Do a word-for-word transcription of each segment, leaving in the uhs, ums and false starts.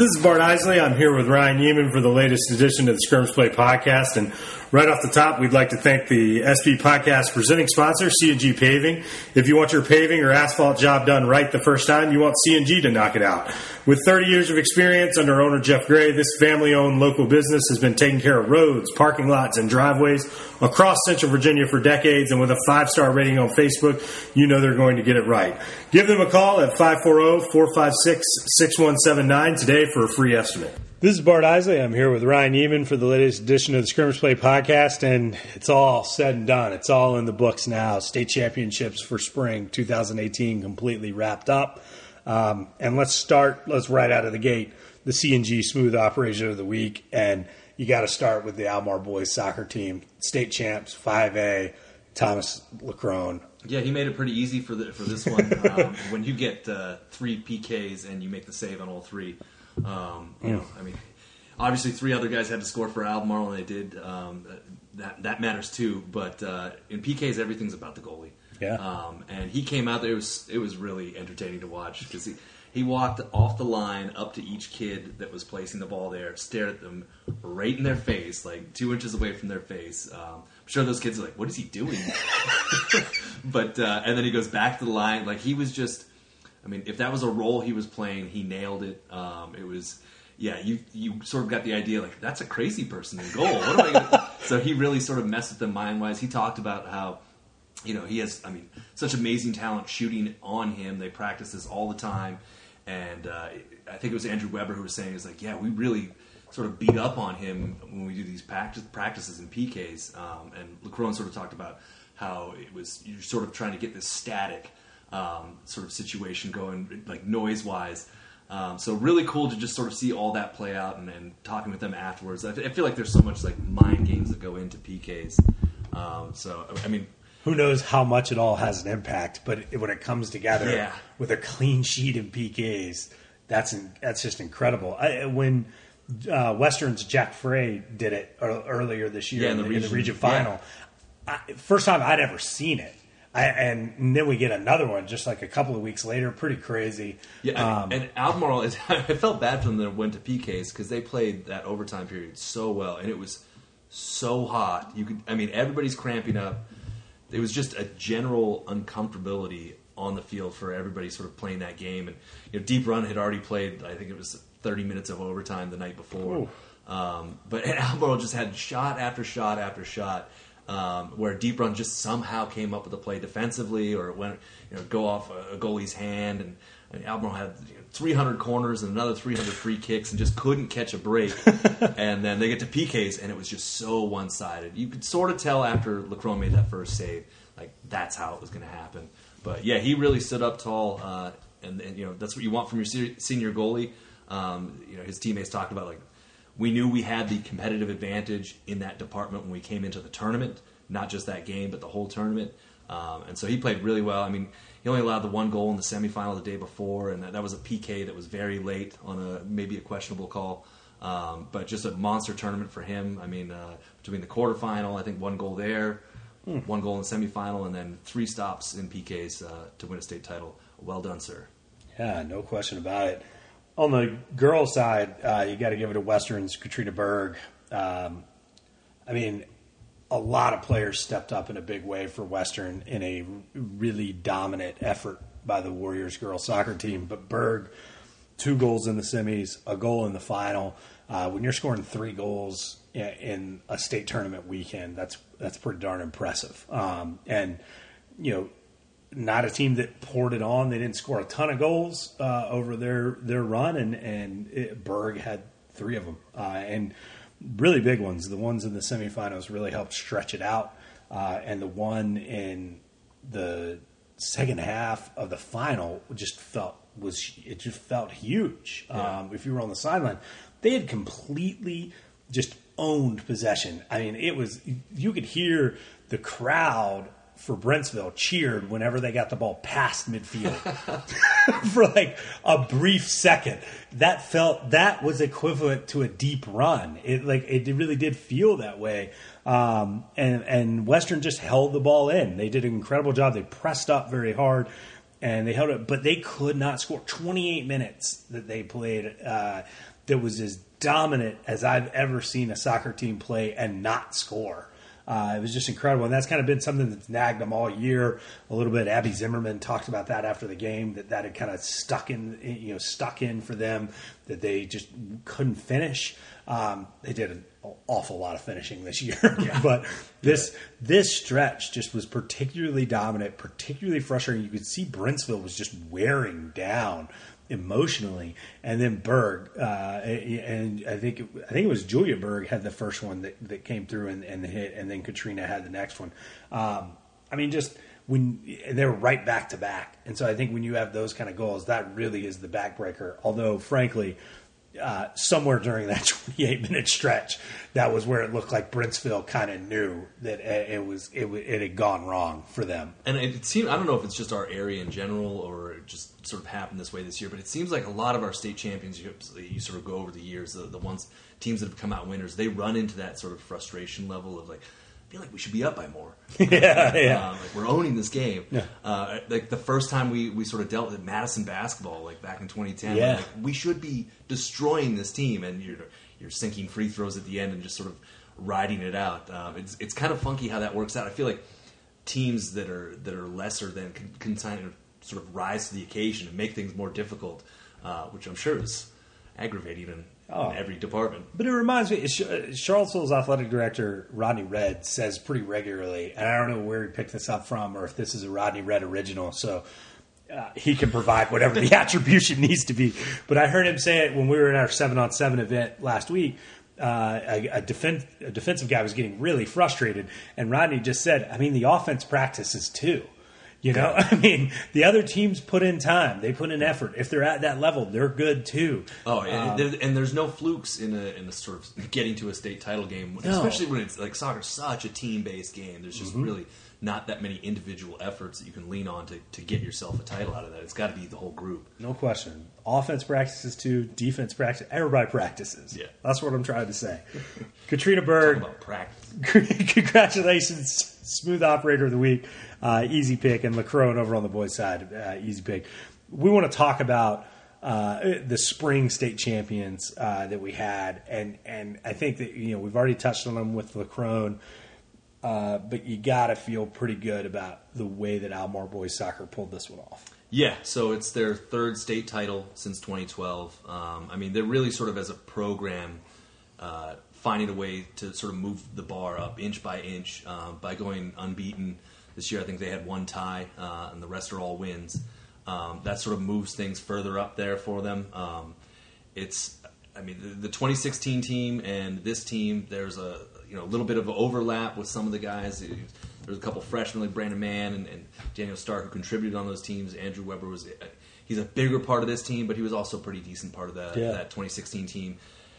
This is Bart Isley. I'm here with Ryan Yeaman for the latest edition of the Scrimmage Play Podcast. And right off the top, we'd like to thank the S B Podcast presenting sponsor, C and G Paving. If you want your paving or asphalt job done right the first time, you want C and G to knock it out. With thirty years of experience under owner Jeff Gray, this family-owned local business has been taking care of roads, parking lots, and driveways across Central Virginia for decades. And with a five-star rating on Facebook, you know they're going to get it right. Give them a call at five four zero, four five six, six one seven nine today for a free estimate. This is Bart Isley. I'm here with Ryan Yeaman for the latest edition of the Scrimmage Play Podcast, and it's all said and done. It's all in the books now. State championships for spring two thousand eighteen completely wrapped up. Um, and let's start, let's right out of the gate, the C and G Smooth Operation of the Week. And you got to start with the Albemarle boys soccer team, state champs, five A, Thomas Leckrone. Yeah, he made it pretty easy for the, for this one. Um, when you get uh, three P Ks and you make the save on all three, um, you know, I mean, obviously three other guys had to score for Albemarle, and they did. Um, that that matters too. But uh, in P Ks, everything's about the goalie. Yeah. Um, and he came out there. It was it was really entertaining to watch because he he walked off the line up to each kid that was placing the ball there, stared at them right in their face, like two inches away from their face. Um, I'm sure those kids are like, "What is he doing?" But uh, and then he goes back to the line. Like he was just, I mean, if that was a role he was playing, he nailed it. Um, it was, yeah, you you sort of got the idea like that's a crazy person in goal. What am I gonna? So he really sort of messed with them mind wise. He talked about how, you know, he has, I mean, such amazing talent shooting on him. They practice this all the time, and uh, I think it was Andrew Weber who was saying, "Is like, yeah, we really sort of beat up on him when we do these practice, practices in P Ks." Um, and Leckrone sort of talked about how it was you're sort of trying to get this static um, sort of situation going, like noise-wise. Um, so really cool to just sort of see all that play out and, and talking with them afterwards. I, I feel like there's so much like mind games that go into P Ks. Um, so I mean, who knows how much it all has an impact, but when it comes together yeah. with a clean sheet in P Ks, that's that's just incredible. I, when uh, Western's Jack Frey did it earlier this year yeah, in, in, the the region, in the region final, yeah. I, first time I'd ever seen it. I, and then we get another one just like a couple of weeks later. Pretty crazy. Yeah, um, and Albemarle, is, I felt bad for them that went to P Ks because they played that overtime period so well, and it was so hot. You could, I mean, everybody's cramping up. It was just a general uncomfortability on the field for everybody sort of playing that game. And you know, Deep Run had already played, I think it was thirty minutes of overtime the night before. Um, but and Albemarle just had shot after shot after shot. Um, where Deep Run just somehow came up with a play defensively, or it went, you know, go off a, a goalie's hand, and, and Albemarle had you know, three hundred corners and another three hundred free kicks, and just couldn't catch a break. And then they get to P Ks, and it was just so one-sided. You could sort of tell after Leckrone made that first save, like that's how it was going to happen. But yeah, he really stood up tall, uh, and, and you know that's what you want from your se- senior goalie. Um, you know, his teammates talked about like. We knew we had the competitive advantage in that department when we came into the tournament, not just that game, but the whole tournament. Um, and so he played really well. I mean, he only allowed the one goal in the semifinal the day before, and that, that was a P K that was very late on a maybe a questionable call. Um, but just a monster tournament for him. I mean, uh, between the quarterfinal, I think one goal there, hmm. one goal in the semifinal, and then three stops in P Ks uh, to win a state title. Well done, sir. Yeah, no question about it. On the girls' side, uh, you got to give it to Western's Katrina Berg. Um, I mean, a lot of players stepped up in a big way for Western in a really dominant effort by the Warriors girls soccer team. But Berg, two goals in the semis, a goal in the final. Uh, when you're scoring three goals in, in a state tournament weekend, that's that's pretty darn impressive. Um, and you know. Not a team that poured it on. They didn't score a ton of goals uh, over their, their run, and and it, Berg had three of them, uh, and really big ones. The ones in the semifinals really helped stretch it out, uh, and the one in the second half of the final just felt was it just felt huge. Yeah. Um, if you were on the sideline, they had completely just owned possession. I mean, it was you could hear the crowd for Brentsville cheered whenever they got the ball past midfield for like a brief second. That felt that was equivalent to a deep run. It like it really did feel that way. Um, and and Western just held the ball in. They did an incredible job. They pressed up very hard, and they held it, but they could not score. twenty-eight minutes that they played. Uh, that was as dominant as I've ever seen a soccer team play and not score. Uh, it was just incredible, and that's kind of been something that's nagged them all year. A little bit. Abby Zimmerman talked about that after the game, that that had kind of stuck in, you know, stuck in for them, that they just couldn't finish. Um, they did an awful lot of finishing this year, yeah. but this yeah. this stretch just was particularly dominant, particularly frustrating. You could see Brentsville was just wearing down emotionally, and then Berg, uh, and I think it, I think it was Julia Berg had the first one that, that came through and, and the hit, and then Katrina had the next one. Um, I mean, just when they were right back to back, and so I think when you have those kind of goals, that really is the backbreaker. Although, frankly, uh, somewhere during that twenty-eight minute stretch, that was where it looked like Brentsville kind of knew that it was it, it had gone wrong for them. And it seemed, I don't know if it's just our area in general or it just sort of happened this way this year, but it seems like a lot of our state championships, you sort of go over the years, the, the ones teams that have come out winners, they run into that sort of frustration level of like, I feel like we should be up by more. yeah, yeah. Uh, like we're owning this game. Yeah. Uh, like the first time we, we sort of dealt with Madison basketball, like back in twenty ten, yeah. like, we should be destroying this team, and you're you're sinking free throws at the end and just sort of riding it out. Um, it's it's kind of funky how that works out. I feel like teams that are that are lesser than can, can kind of sort of rise to the occasion and make things more difficult, uh, which I'm sure is aggravating in, oh. in every department. But it reminds me, Charlottesville's athletic director, Rodney Red, says pretty regularly, and I don't know where he picked this up from or if this is a Rodney Red original, so uh, he can provide whatever the attribution needs to be. But I heard him say it when we were in our seven on seven event last week. Uh, a, a, defense, a defensive guy was getting really frustrated, and Rodney just said, I mean, the offense practices too. You know, I mean, the other teams put in time. They put in effort. If they're at that level, they're good too. Oh, and, um, there, and there's no flukes in a in a sort of getting to a state title game, no. especially when it's like soccer's such a team based game. There's just mm-hmm. really not that many individual efforts that you can lean on to, to get yourself a title out of that. It's got to be the whole group. No question. Offense practices too. Defense practices. Everybody practices. Yeah, that's what I'm trying to say. Katrina Berg. Talk about practice. Congratulations. Smooth operator of the week, uh, easy pick, and LaCrone over on the boys' side, uh, easy pick. We want to talk about uh, the spring state champions uh, that we had, and and I think that you know we've already touched on them with LaCrone, uh, but you got to feel pretty good about the way that Albemarle boys soccer pulled this one off. Yeah, so it's their third state title since twenty twelve. Um, I mean, they're really sort of as a program. Uh, finding a way to sort of move the bar up inch by inch uh, by going unbeaten. This year I think they had one tie, uh, and the rest are all wins. Um, that sort of moves things further up there for them. Um, it's, I mean, the, the twenty sixteen team and this team, there's a you know a little bit of overlap with some of the guys. There's a couple freshmen like Brandon Mann and, and Daniel Stark who contributed on those teams. Andrew Weber was, he's a bigger part of this team, but he was also a pretty decent part of that, yeah. that twenty sixteen team.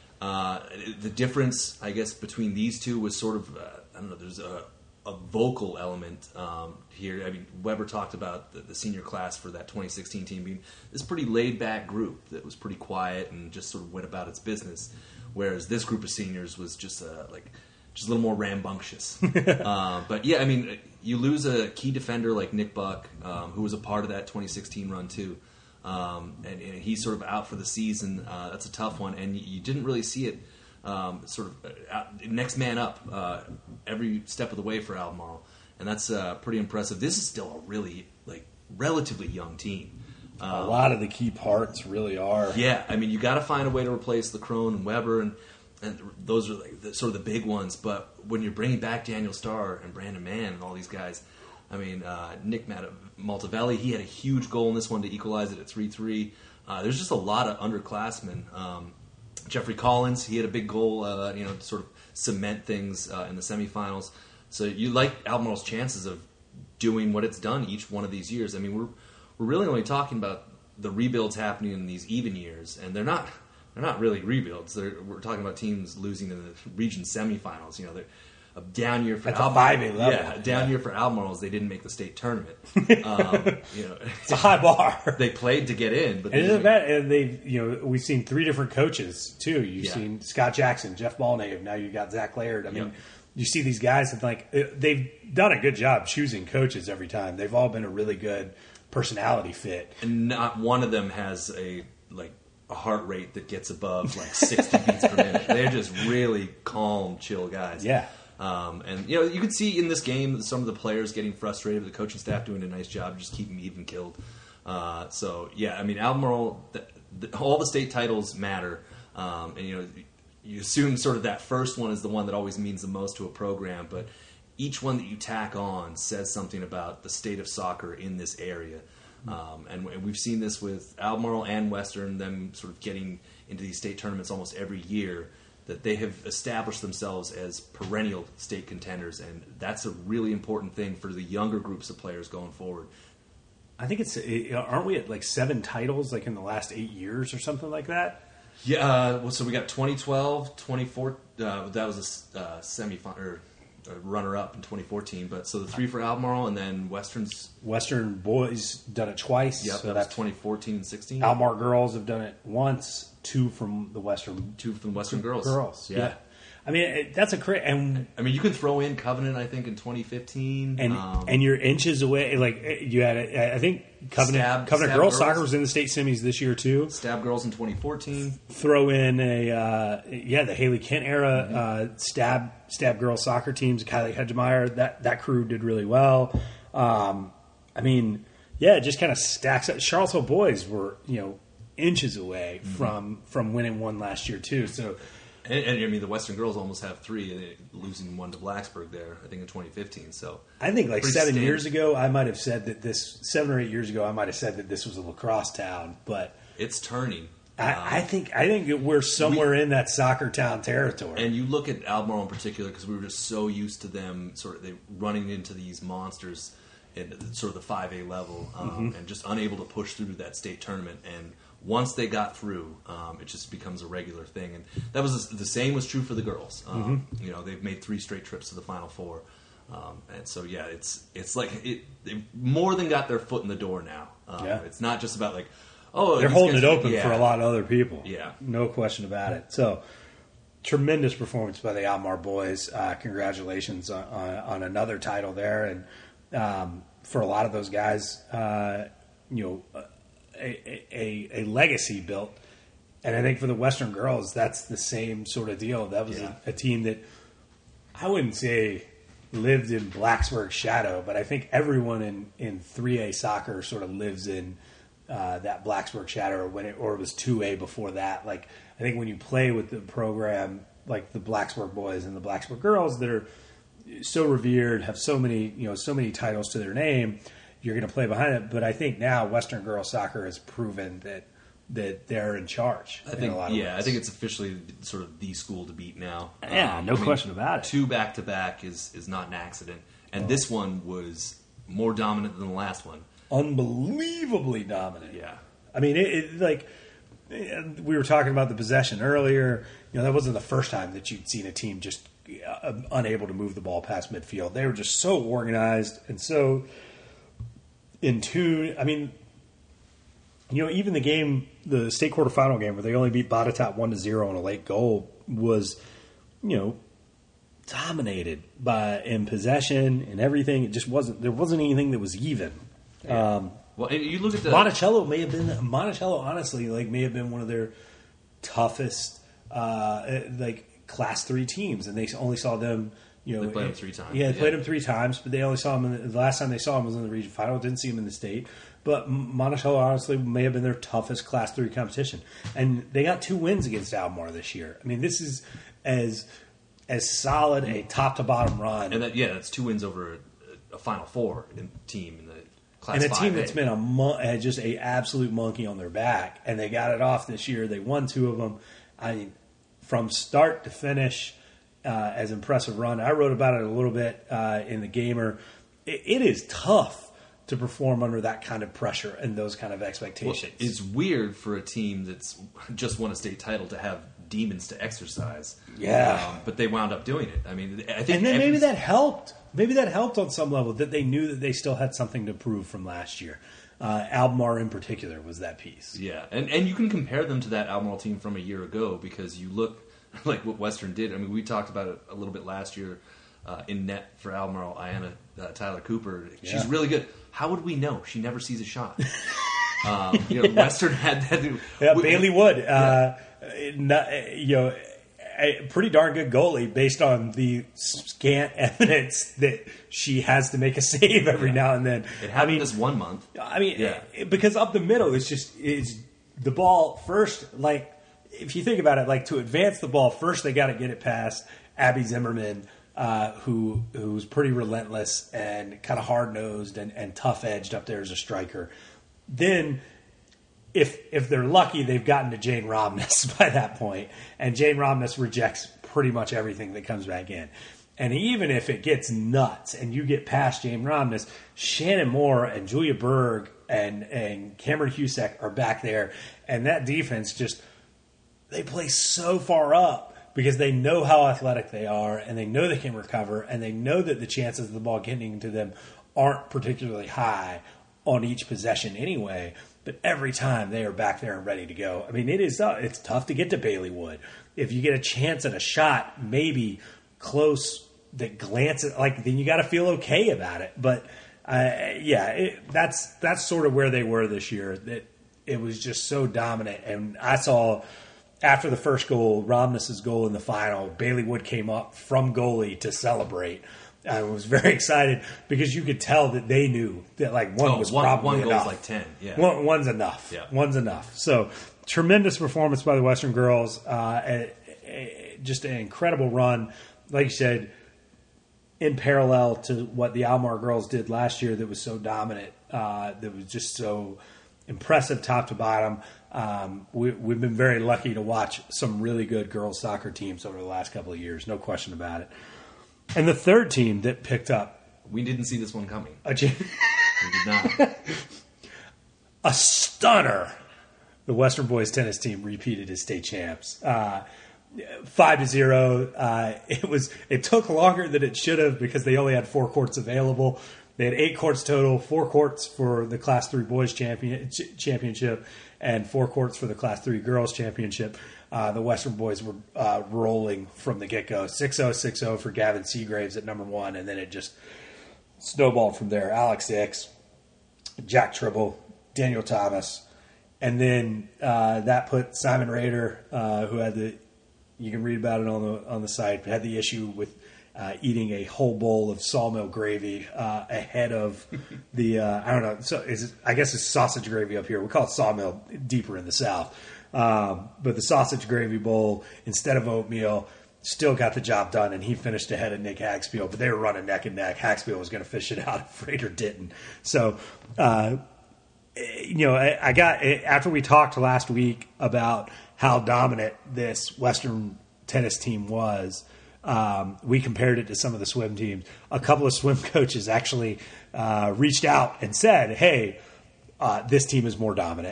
Uh, the difference, I guess, between these two was sort of, uh, I don't know, there's a, a vocal element um, here. I mean, Weber talked about the, the senior class for that twenty sixteen team being this pretty laid-back group that was pretty quiet and just sort of went about its business, whereas this group of seniors was just uh, like just a little more rambunctious. uh, but, yeah, I mean, you lose a key defender like Nick Buck, um, who was a part of that twenty sixteen run, too. Um, and, and he's sort of out for the season. Uh, that's a tough one, and you, you didn't really see it um, sort of uh, next man up uh, every step of the way for Albemarle, and that's uh, pretty impressive. This is still a really like relatively young team. Um, a lot of the key parts really are. Yeah, I mean, you got to find a way to replace LaCrone and Weber, and, and those are like the, sort of the big ones. But when you're bringing back Daniel Starr and Brandon Mann and all these guys. I mean, uh, Nick Maltavelli, he had a huge goal in this one to equalize it at three three. Uh, there's just a lot of underclassmen. Um, Jeffrey Collins, he had a big goal, uh, you know, to sort of cement things uh, in the semifinals. So you like Albemarle's chances of doing what it's done each one of these years. I mean, we're we're really only talking about the rebuilds happening in these even years, and they're not they're not really rebuilds. They're, we're talking about teams losing in the region semifinals. You know, they're a down year for At the five A level. Yeah, a down yeah. year for Albemarle is they didn't make the state tournament. Um, you know, it's a high bar. They played to get in, but and isn't that and they you know we've seen three different coaches too. You've yeah. seen Scott Jackson, Jeff Balnave. Now you got Zach Laird. I mean, yep. you see these guys and like they've done a good job choosing coaches every time. They've all been a really good personality fit, and not one of them has a like a heart rate that gets above like sixty beats per minute. They're just really calm, chill guys. Yeah. Um, and, you know, you could see in this game some of the players getting frustrated, the coaching staff doing a nice job just keeping even killed. Uh, so, yeah, I mean, Albemarle, the, the, all the state titles matter. Um, and, you know, you assume sort of that first one is the one that always means the most to a program, but each one that you tack on says something about the state of soccer in this area. Um, and, and we've seen this with Albemarle and Western, them sort of getting into these state tournaments almost every year, that they have established themselves as perennial state contenders, and that's a really important thing for the younger groups of players going forward. I think it's aren't we at like seven titles like in the last eight years or something like that? Yeah. Uh, well, so we got twenty twelve, twenty fourteen. Uh, that was a uh, semi-final or a runner-up in twenty fourteen. But so the three for Albemarle, and then Western's Western boys done it twice. Yep, so that that's was twenty fourteen and sixteen. Albemarle girls have done it once. Two from the Western Two from Western girls. Girls, yeah. yeah. I mean, it, that's a crazy. And I mean, you can throw in Covenant, I think, in twenty fifteen. and um, and you're inches away. Like you had, a, I think Covenant Stab- Covenant Stab girls girls. soccer was in the state semis this year too. Stab Girls in twenty fourteen. Throw in a uh, yeah the Haley Kent era Mm-hmm. uh, stab stab girls soccer teams. Kylie Hedgemeyer, that that crew did really well. Um, I mean, yeah, it just kind of stacks up. Charlottesville boys were you know inches away Mm-hmm. from from winning one last year too. So. And, and I mean, the Western girls almost have three, and they- losing one to Blacksburg there, I think, in twenty fifteen. So I think like Pretty seven standard. years ago, I might have said that this seven or eight years ago, I might have said that this was a lacrosse town, but it's turning. I, Um, I think I think that we're somewhere in that soccer town territory. And you look at Albemarle in particular because we were just so used to them sort of they running into these monsters at sort of the five A level um, Mm-hmm. and just unable to push through to that state tournament. And once they got through, um, it just becomes a regular thing. And that was the same was true for the girls. Um, Mm-hmm. You know, they've made three straight trips to the Final Four. Um, and so, yeah, it's it's like it, they've more than got their foot in the door now. Um, Yeah. It's not just about like, oh, They're these holding guys- it open yeah. for a lot of other people. Yeah. No question about it. So, tremendous performance by the Albemarle boys. Uh, congratulations on, on, on another title there. And um, for a lot of those guys, uh, you know, a, a, a legacy built. And I think for the Western girls, that's the same sort of deal. That was Yeah. a, a team that I wouldn't say lived in Blacksburg's shadow, but I think everyone in, in three A soccer sort of lives in uh, that Blacksburg shadow, or when it or it was two A before that. Like I think when you play with the program, like the Blacksburg boys and the Blacksburg girls, that are so revered, have so many you know so many titles to their name, you're going to play behind it. But I think now Western girls soccer has proven that that they're in charge. I in think, a lot of yeah, ways. I think it's officially sort of the school to beat now. Yeah, no question about it. Two back to back is is not an accident, and this one was more dominant than the last one. unbelievably dominant. Yeah, I mean, it, it like we were talking about the possession earlier. You know, that wasn't the first time that you'd seen a team just uh, unable to move the ball past midfield. They were just so organized and so in tune. I mean, you know, even the game, the state quarterfinal game where they only beat Botetourt one to zero on a late goal was, you know, dominated by in possession and everything. It just wasn't. There wasn't anything that was even. yeah. Um, well, and you look at the Monticello may have been Monticello. Honestly, like may have been one of their toughest, uh, like class three teams, and they only saw them. You know, They played them three times. Yeah, they Yeah. played them three times, but they only saw them. In the, the last time they saw them was in the region final. Didn't see them in the state, but Monticello honestly may have been their toughest class three competition, and they got two wins against Albemarle this year. I mean, this is as as solid a top to bottom run, and that yeah, that's two wins over a, a Final Four in, team in the class and a team five A. that's been a mon- had just a absolute monkey on their back, and they got it off this year. They won two of them. I mean, from start to finish, uh, as impressive run. I wrote about it a little bit uh, in the Gamer. It, it is tough to perform under that kind of pressure and those kind of Well, expectations. it's weird for a team that's just won a state title to have demons to exercise. Yeah. um, but they wound up doing it. I mean, I think and then maybe every- that helped. Maybe that helped on some level that they knew that they still had something to prove from last year. Uh, Albemarle in particular was that piece. Yeah, and and you can compare them to that Albemarle team from a year ago because you look like what Western did. I mean, we talked about it a little bit last year uh, in net for Albemarle. Ayanna uh, Tyler Cooper, she's Yeah. really good. How would we know? She never sees a shot. Um, you know, Western had that. Yeah, we, Bailey Wood, uh, not, you know, a pretty darn good goalie based on the scant evidence that she has to make a save every yeah. now and then. It happened I mean, this one month. I mean, yeah. it, because up the middle, it's just it's the ball first. Like if you think about it, like to advance the ball first, they got to get it past Abby Zimmerman. Uh, who who's pretty relentless and kind of hard nosed and, and tough edged up there as a striker. Then, if if they're lucky, they've gotten to Jane Romness by that point, and Jane Romness rejects pretty much everything that comes back in. And even if it gets nuts and you get past Jane Romness, Shannon Moore and Julia Berg and and Cameron Husak are back there, and that defense just they play so far up. Because they know how athletic they are, and they know they can recover, and they know that the chances of the ball getting to them aren't particularly high on each possession anyway. But every time they are back there and ready to go. I mean, it is uh, it's tough to get to Bailey Wood. If you get a chance at a shot, maybe close that glances, like then you got to feel okay about it. But uh, yeah, it, that's that's sort of where they were this year. That it was just so dominant, and I saw. After the first goal, Romness's goal in the final, Bailey Wood came up from goalie to celebrate. I was very excited because you could tell that they knew that like one oh, was one, probably one goal's enough. like ten. Yeah, one, one's enough. Yeah. One's enough. So tremendous performance by the Western girls. Uh, a, a, just an incredible run, like you said, in parallel to what the Almar girls did last year. That was so dominant. Uh, that was just so impressive, top to bottom. Um, we, we've been very lucky to watch some really good girls soccer teams over the last couple of years, no question about it. And the third team that picked up we didn't see this one coming. a, we did not. a stunner. The Western boys tennis team repeated as state champs. Uh, Five to zero. Uh, it was. It took longer than it should have because they only had four courts available. They had eight courts total, four courts for the Class three boys champion, ch- championship, and four courts for the Class three girls championship. Uh, the Western boys were uh, rolling from the get-go. six oh, six oh for Gavin Seagraves at number one, and then it just snowballed from there. Alex Dix, Jack Tribble, Daniel Thomas, and then uh, that put Simon Rader, uh, who had the, you can read about it on the on the site, but had the issue with Uh, eating a whole bowl of sawmill gravy uh, ahead of the uh, I don't know. So is I guess it's sausage gravy up here. We call it sawmill deeper in the South, um, but the sausage gravy bowl instead of oatmeal still got the job done, and he finished ahead of Nick Hagspiel. But they were running neck and neck. Hagspiel was going to fish it out if Rader didn't. So uh, you know, I, I got after we talked last week about how dominant this Western tennis team was. Um, we compared it to some of the swim teams. A couple of swim coaches actually uh, reached out and said, hey, uh, this team is more dominant.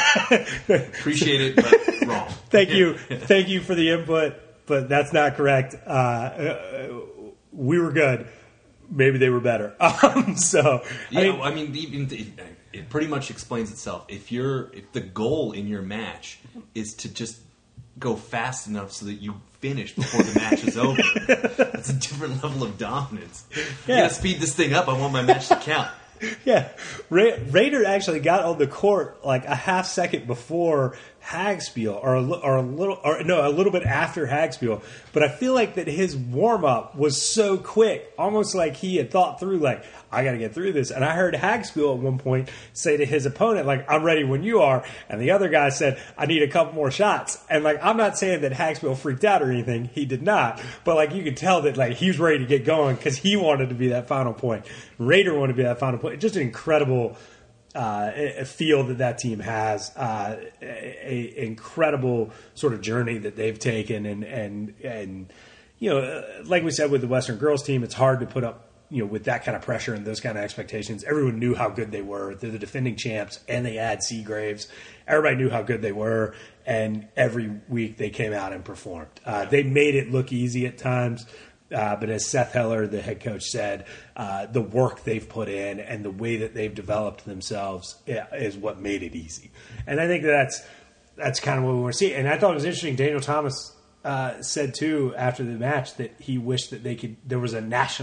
Appreciate it, but wrong. Thank you. Thank you for the input, but that's not correct. Uh, uh, we were good. Maybe they were better. Um, so, yeah, I mean, I mean even it, it pretty much explains itself. If you're, if the goal in your match is to just go fast enough so that you finish before the match is over, that's a different level of dominance. Yeah. You gotta speed this thing up. I want my match to count. Yeah, Ra- Rader actually got on the court like a half second before Hagspiel, or a, li- or a little, or no, a little bit after Hagspiel. But I feel like that his warm up was so quick, almost like he had thought through, like I got to get through this. And I heard Hagspiel at one point say to his opponent, like, "I'm ready when you are," and the other guy said, "I need a couple more shots." And like, I'm not saying that Hagspiel freaked out or anything; he did not. But like, you could tell that like he was ready to get going because he wanted to be that final point. Rader wanted to be that final point. Just an incredible uh, a feel that that team has, uh, a, a incredible sort of journey that they've taken, and and and you know, like we said with the Western girls team, it's hard to put up, you know, with that kind of pressure and those kind of expectations. Everyone knew how good they were. They're the defending champs, and they add Seagraves. Everybody knew how good they were, and every week they came out and performed. Uh, they made it look easy at times. Uh, but as Seth Heller, the head coach, said, uh, the work they've put in and the way that they've developed themselves is what made it easy. And I think that's that's kind of what we want to see. And I thought it was interesting. Daniel Thomas uh, said too after the match that he wished that they could. There was a national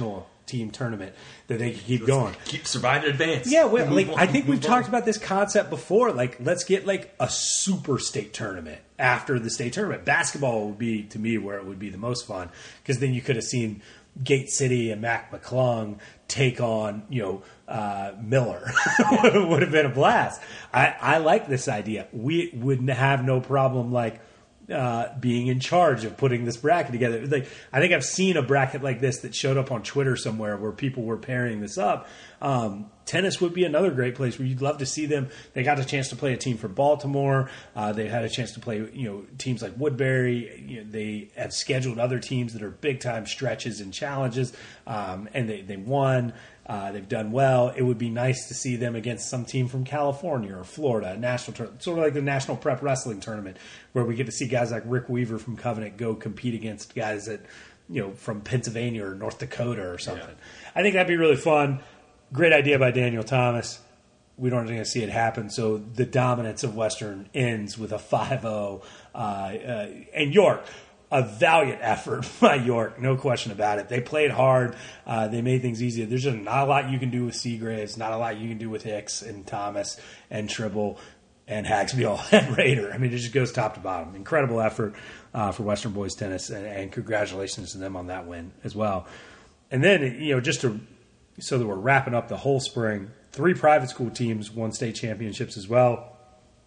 team tournament that they could keep let's going. Keep survive in advance. Yeah, well, like on, I think we've on. talked about this concept before. Like, let's get like a super state tournament after the state tournament. Basketball would be, to me, where it would be the most fun, because then you could have seen Gate City and Mac McClung take on, you know, uh, Miller. It would have been a blast. I, I like this idea. We would have no problem, like, Uh, being in charge of putting this bracket together. Like, I think I've seen a bracket like this that showed up on Twitter somewhere where people were pairing this up. Um, tennis would be another great place where you'd love to see them. They got a chance to play a team for Baltimore. Uh, they had a chance to play, you know, teams like Woodbury. You know, they have scheduled other teams that are big time stretches and challenges, um, and they they won. Uh, they've done well. It would be nice to see them against some team from California or Florida, a national tournament, sort of like the National Prep Wrestling Tournament, where we get to see guys like Rick Weaver from Covenant go compete against guys that, you know, from Pennsylvania or North Dakota or something. Yeah. I think that'd be really fun. Great idea by Daniel Thomas. We don't going to see it happen. So the dominance of Western ends with a five oh. Uh, uh, and York, a valiant effort by York, no question about it. They played hard. Uh, they made things easier. There's just not a lot you can do with Seagraves, not a lot you can do with Hicks and Thomas and Tribble and Hagsby and Rader. I mean, it just goes top to bottom. Incredible effort uh, for Western boys tennis, and, and congratulations to them on that win as well. And then, you know, just to so that we're wrapping up the whole spring, three private school teams won state championships as well.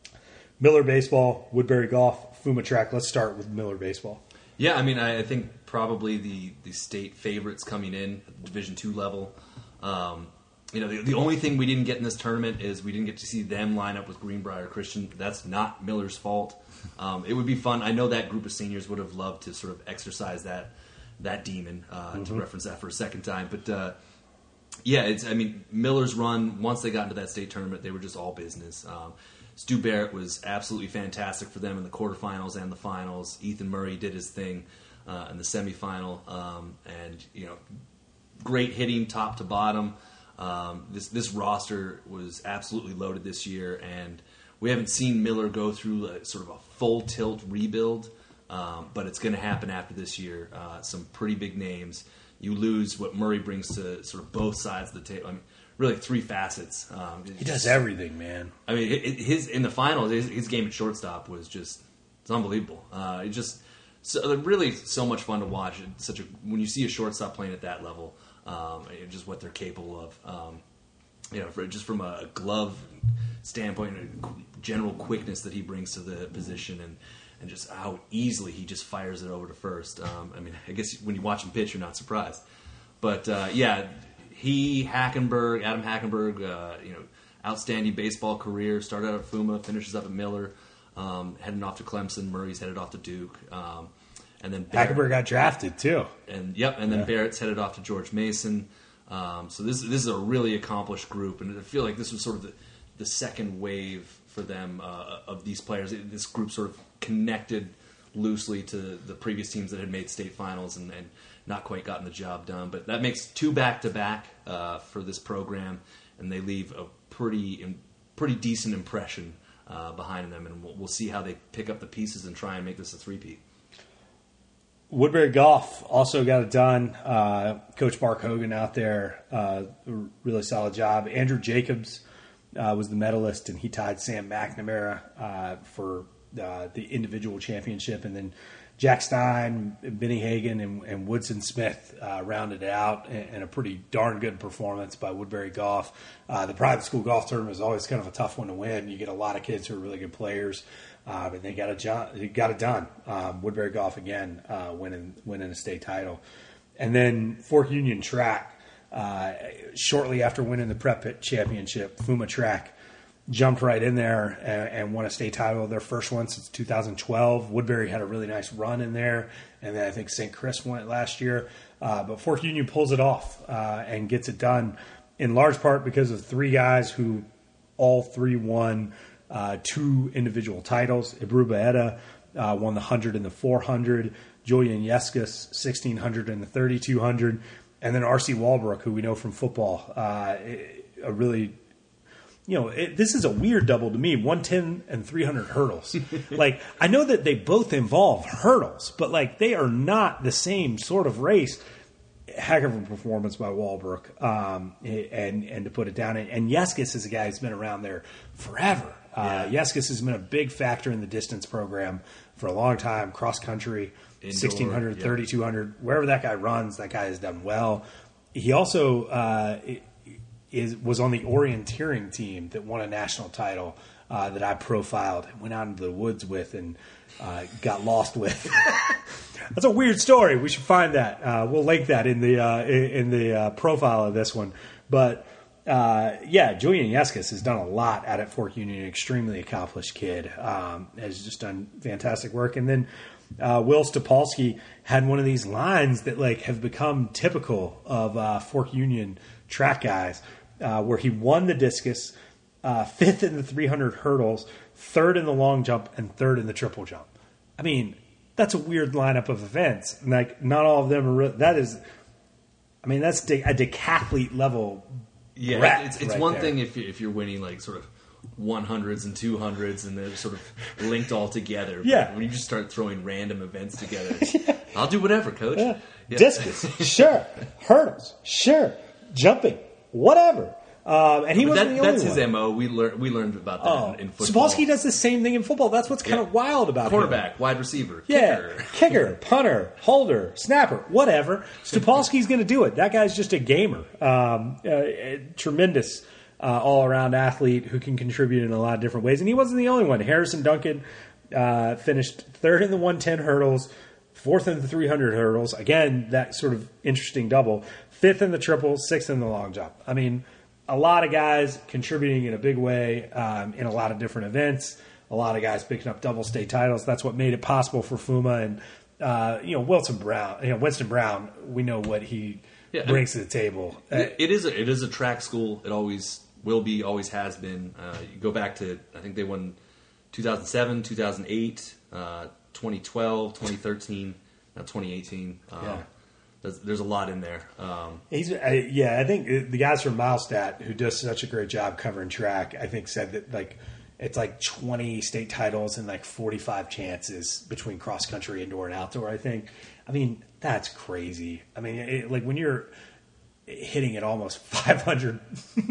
Miller Baseball, Woodbury Golf, Fuma Track. Let's start with Miller Baseball. Yeah, I mean, I, I think probably the, the state favorites coming in at the Division two level. Um, you know, the, the only thing we didn't get in this tournament is we didn't get to see them line up with Greenbrier Christian. That's not Miller's fault. Um, it would be fun. I know that group of seniors would have loved to sort of exercise that that demon, uh, mm-hmm. to reference that for a second time. But, uh, yeah, it's. I mean, Miller's run, once they got into that state tournament, they were just all business. Um, Stu Barrett was absolutely fantastic for them in the quarterfinals and the finals. Ethan Murray did his thing uh, in the semifinal, um, and you know, great hitting top to bottom. Um, this this roster was absolutely loaded this year, and we haven't seen Miller go through a, sort of a full tilt rebuild, um, but it's going to happen after this year. Uh, some pretty big names. You lose what Murray brings to sort of both sides of the table. I mean, really three facets. Um, he does everything, man. I mean, it, it, his in the finals, his, his game at shortstop was just it's unbelievable. Uh, it just so, really so much fun to watch. It's such a when you see a shortstop playing at that level, um, just what they're capable of. Um, you know, for, just from a glove standpoint, a general quickness that he brings to the position, and and just how easily he just fires it over to first. Um, I mean, I guess when you watch him pitch, you're not surprised. But uh, yeah. He, Hackenberg, Adam Hackenberg, uh, you know, outstanding baseball career. Started out at Fuma, finishes up at Miller, um, heading off to Clemson. Murray's headed off to Duke, um, and then Barrett, Hackenberg got drafted too. And yep, and then yeah. Barrett's headed off to George Mason. Um, so this this is a really accomplished group, and I feel like this was sort of the, the second wave for them uh, of these players. This group sort of connected loosely to the previous teams that had made state finals and. and not quite gotten the job done, but that makes two back-to-back uh, for this program, and they leave a pretty pretty decent impression uh, behind them, and we'll, we'll see how they pick up the pieces and try and make this a three-peat. Woodbury Golf also got it done. Uh, Coach Mark Hogan out there, uh, really solid job. Andrew Jacobs uh, was the medalist, and he tied Sam McNamara uh, for uh, the individual championship, and then Jack Stein, Benny Hagan, and, and Woodson Smith uh, rounded it out in a pretty darn good performance by Woodbury Golf. Uh, the private school golf tournament is always kind of a tough one to win. You get a lot of kids who are really good players, uh, but they got it, they got it done. Um, Woodbury Golf, again, uh, winning, winning a state title. And then Fork Union Track, uh, shortly after winning the Prep Championship, Fuma Track jumped right in there and, and won a state title, their first one since two thousand twelve. Woodbury had a really nice run in there, and then I think Saint Chris won it last year. Uh, but Fork Union pulls it off uh, and gets it done in large part because of three guys who all three won uh, two individual titles. Ibru Baeta uh, won the one hundred and the four hundred, Julian Yeskus sixteen hundred and the thirty-two hundred, and then R C Walbrook, who we know from football, uh, a really – you know, it, this is a weird double to me, one ten and three hundred hurdles. Like, I know that they both involve hurdles, but, like, they are not the same sort of race. heck of a performance by Walbrook, um, and and to put it down. And, and Yeskis is a guy who's been around there forever. Uh, Yeah. Yeskis has been a big factor in the distance program for a long time. Cross country, sixteen hundred, yeah. thirty-two hundred, wherever that guy runs, that guy has done well. He also uh, is was on the orienteering team that won a national title uh, that I profiled and went out into the woods with and uh, got lost with. That's a weird story. We should find that. Uh, we'll link that in the uh, in the uh, profile of this one. But uh, yeah, Julian Yeskis has done a lot out at Fork Union. An extremely accomplished kid. Um, has just done fantastic work. And then uh, Will Stopolsky had one of these lines that like have become typical of uh, Fork Union track guys, uh, where he won the discus, uh, fifth in the three hundred hurdles, third in the long jump, and third in the triple jump. I mean, that's a weird lineup of events. Like, not all of them are. Re- that is, I mean, that's de- a decathlete level. Yeah, breadth it's it's right one there. thing if you, if you're winning like sort of one hundreds and two hundreds and they're sort of linked all together. But Yeah. when you just start throwing random events together, I'll do whatever, coach. Yeah. Yeah. Discus, sure. Hurdles, sure. Jumping, whatever. Um, and he But wasn't that, the only that's his one. M O. We learned we learned about that Oh, in, in football. Sapolsky does the same thing in football. That's what's kind Yeah. of wild about him. Quarterback, wide receiver, Yeah, kicker. kicker, punter, holder, snapper, whatever. Stopolsky's going to do it. That guy's just a gamer. Um, uh, a tremendous uh, all-around athlete who can contribute in a lot of different ways. And he wasn't the only one. Harrison Duncan uh, finished third in the one ten hurdles, fourth in the three hundred hurdles. Again, that sort of interesting double. Fifth in the triple, sixth in the long jump. I mean, a lot of guys contributing in a big way um, in a lot of different events. A lot of guys picking up double state titles. That's what made it possible for Fuma and uh, you know Wilson Brown. You know Winston Brown. We know what he Yeah, brings to the table. Uh, It, it is a, it is a track school. It always will be, always has been. Uh, you go back to, I think they won two thousand seven, two thousand eight, uh, twenty twelve, twenty thirteen, now twenty eighteen. Um, Yeah. there's, there's a lot in there. Um, He's uh, yeah. I think the guys from Milestat who does such a great job covering track, I think said that like it's like twenty state titles and like forty-five chances between cross country, indoor, and outdoor. I think. I mean, that's crazy. I mean, it, like when you're hitting at almost five hundred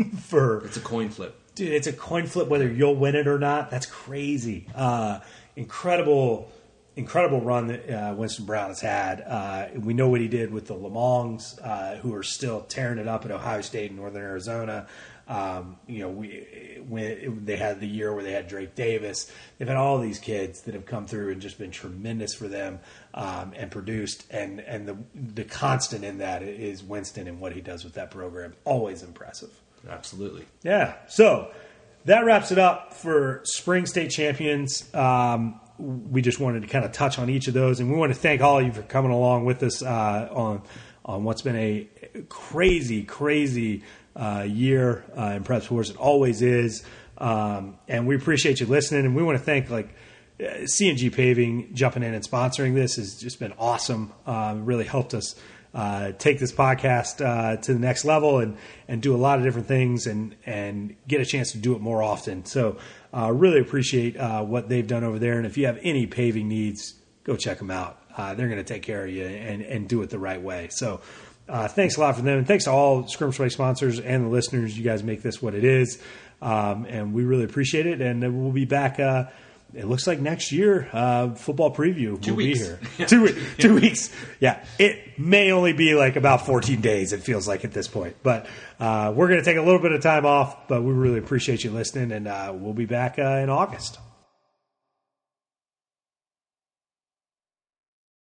for it's a coin flip. dude, it's a coin flip whether you'll win it or not. That's crazy. Uh, incredible, incredible run that uh, Winston Brown has had. Uh, we know what he did with the Lamongs, uh, who are still tearing it up at Ohio State and Northern Arizona. Um, you know, we when they had the year where they had Drake Davis. They've had all these kids that have come through and just been tremendous for them um, and produced. And and the the constant in that is Winston and what he does with that program. Always impressive. Absolutely. Yeah. So that wraps it up for Spring State Champions. Um, we just wanted to kind of touch on each of those, and we want to thank all of you for coming along with us uh, on on what's been a crazy, crazy uh, year uh, in prep sports. It always is, um, and we appreciate you listening. And we want to thank like uh, C and G Paving jumping in and sponsoring this has just been awesome. Um, really helped us uh, take this podcast uh, to the next level and and do a lot of different things and and get a chance to do it more often. So uh, really appreciate uh, what they've done over there. And if you have any paving needs, go check them out. Uh, they're going to take care of you and and do it the right way. So. Uh, thanks a lot for them, and thanks to all Skirmishway sponsors and the listeners. You guys make this what it is, um, and we really appreciate it. And we'll be back. Uh, it looks like next year, uh, football preview Two will weeks. be here. two we- two weeks. Yeah, it may only be like about fourteen days. It feels like at this point, but uh, we're going to take a little bit of time off. But we really appreciate you listening, and uh, we'll be back uh, in August.